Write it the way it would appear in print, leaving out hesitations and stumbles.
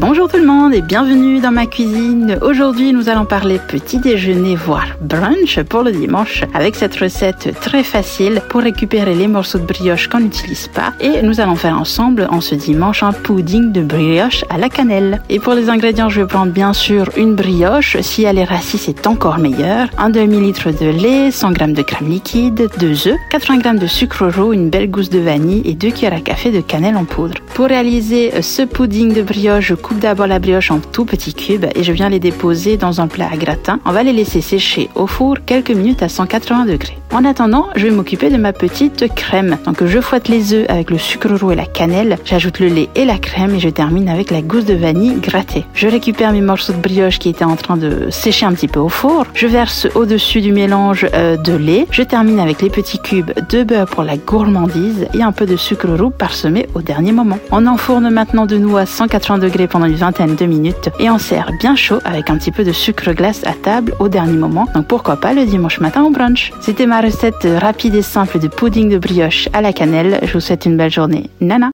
Bonjour tout le monde et bienvenue dans ma cuisine. Aujourd'hui, nous allons parler petit déjeuner, voire brunch pour le dimanche avec cette recette très facile pour récupérer les morceaux de brioche qu'on n'utilise pas. Et nous allons faire ensemble en ce dimanche un pudding de brioche à la cannelle. Et pour les ingrédients, je vais prendre bien sûr une brioche. Si elle est rassis, c'est encore meilleur. Un demi-litre de lait, 100 g de crème liquide, 2 œufs, 80 g de sucre roux, une belle gousse de vanille et 2 cuillères à café de cannelle en poudre. Pour réaliser ce pudding de brioche, je coupe d'abord la brioche en tout petits cubes et je viens les déposer dans un plat à gratin. On va les laisser sécher au four quelques minutes à 180 degrés. En attendant, je vais m'occuper de ma petite crème. Donc je fouette les œufs avec le sucre roux et la cannelle, j'ajoute le lait et la crème et je termine avec la gousse de vanille grattée. Je récupère mes morceaux de brioche qui étaient en train de sécher un petit peu au four. Je verse au-dessus du mélange de lait. Je termine avec les petits cubes de beurre pour la gourmandise et un peu de sucre roux parsemé au dernier moment. On enfourne maintenant de nouveau à 180 degrés pendant une vingtaine de minutes et on sert bien chaud avec un petit peu de sucre glace à table au dernier moment. Donc pourquoi pas le dimanche matin au brunch. C'était ma recette rapide et simple de pudding de brioche à la cannelle. Je vous souhaite une belle journée. Nana!